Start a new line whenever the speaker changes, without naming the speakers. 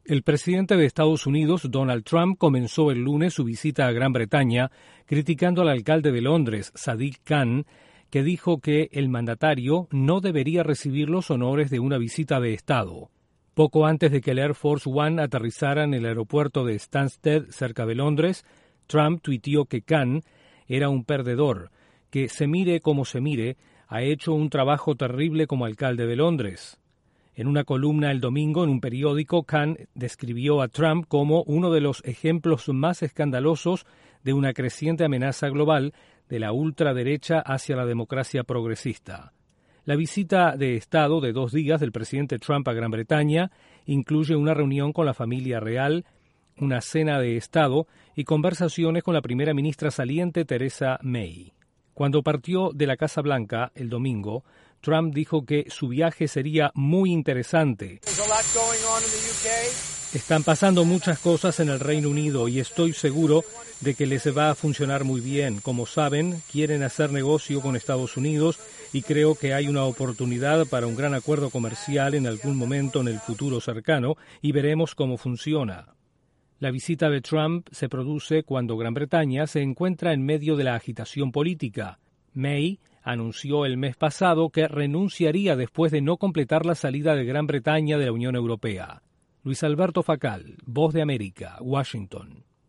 El presidente de Estados Unidos, Donald Trump, comenzó el lunes su visita a Gran Bretaña criticando al alcalde de Londres, Sadiq Khan, que dijo que el mandatario no debería recibir los honores de una visita de Estado. Poco antes de que el Air Force One aterrizara en el aeropuerto de Stansted, cerca de Londres, Trump tuiteó que Khan era un perdedor, que se mire como se mire, ha hecho un trabajo terrible como alcalde de Londres. En una columna el domingo en un periódico, Khan describió a Trump como uno de los ejemplos más escandalosos de una creciente amenaza global de la ultraderecha hacia la democracia progresista. La visita de Estado de 2 días del presidente Trump a Gran Bretaña incluye una reunión con la familia real, una cena de Estado y conversaciones con la primera ministra saliente Theresa May. Cuando partió de la Casa Blanca el domingo, Trump dijo que su viaje sería muy interesante. Están pasando muchas cosas en el Reino Unido y estoy seguro de que les va a funcionar muy bien. Como saben, quieren hacer negocio con Estados Unidos y creo que hay una oportunidad para un gran acuerdo comercial en algún momento en el futuro cercano y veremos cómo funciona. La visita de Trump se produce cuando Gran Bretaña se encuentra en medio de la agitación política. May anunció el mes pasado que renunciaría después de no completar la salida de Gran Bretaña de la Unión Europea. Luis Alberto Facal, Voz de América, Washington.